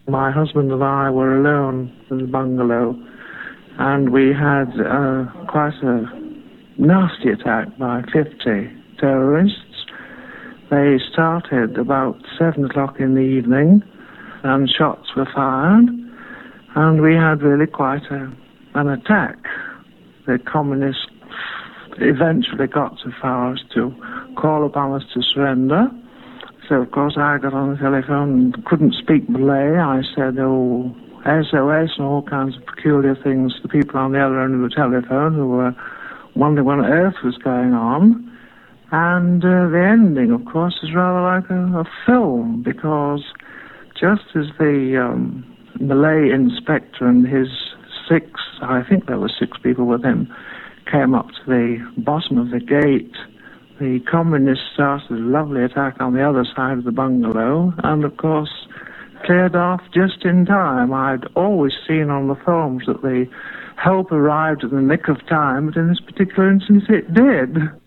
My husband and I were alone in the bungalow, and we had quite a nasty attack by 50 terrorists. They started about 7 o'clock in the evening, and shots were fired, and we had really quite an attack. The communists eventually got so far as to call upon us to surrender. So, of course, I got on the telephone and couldn't speak Malay. I said, oh, SOS and all kinds of peculiar things to the people on the other end of the telephone who were wondering what on earth was going on. And the ending, of course, is rather like a film, because just as the Malay inspector and his I think there were 6 people with him, came up to the bottom of the gate, the communists started a lovely attack on the other side of the bungalow, and of course cleared off just in time. I'd always seen on the films that the help arrived in the nick of time, but in this particular instance it did.